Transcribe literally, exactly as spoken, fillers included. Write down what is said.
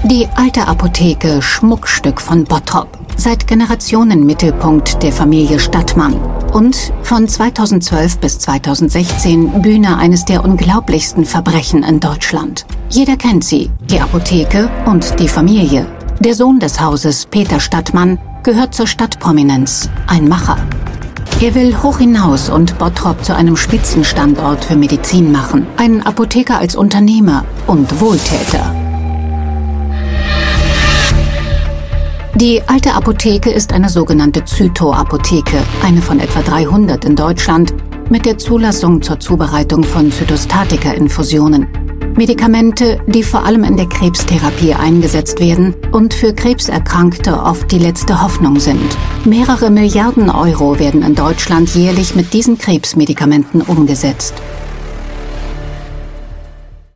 Die alte Apotheke, Schmuckstück von Bottrop. Seit Generationen Mittelpunkt der Familie Stadtmann. Und von zweitausendzwölf bis zweitausendsechzehn Bühne eines der unglaublichsten Verbrechen in Deutschland. Jeder kennt sie, die Apotheke und die Familie. Der Sohn des Hauses, Peter Stadtmann, gehört zur Stadtprominenz, ein Macher. Er will hoch hinaus und Bottrop zu einem Spitzenstandort für Medizin machen. Ein Apotheker als Unternehmer und Wohltäter. Die alte Apotheke ist eine sogenannte Zyto-Apotheke, eine von etwa dreihundert in Deutschland, mit der Zulassung zur Zubereitung von Zytostatika-Infusionen. Medikamente, die vor allem in der Krebstherapie eingesetzt werden und für Krebserkrankte oft die letzte Hoffnung sind. Mehrere Milliarden Euro werden in Deutschland jährlich mit diesen Krebsmedikamenten umgesetzt.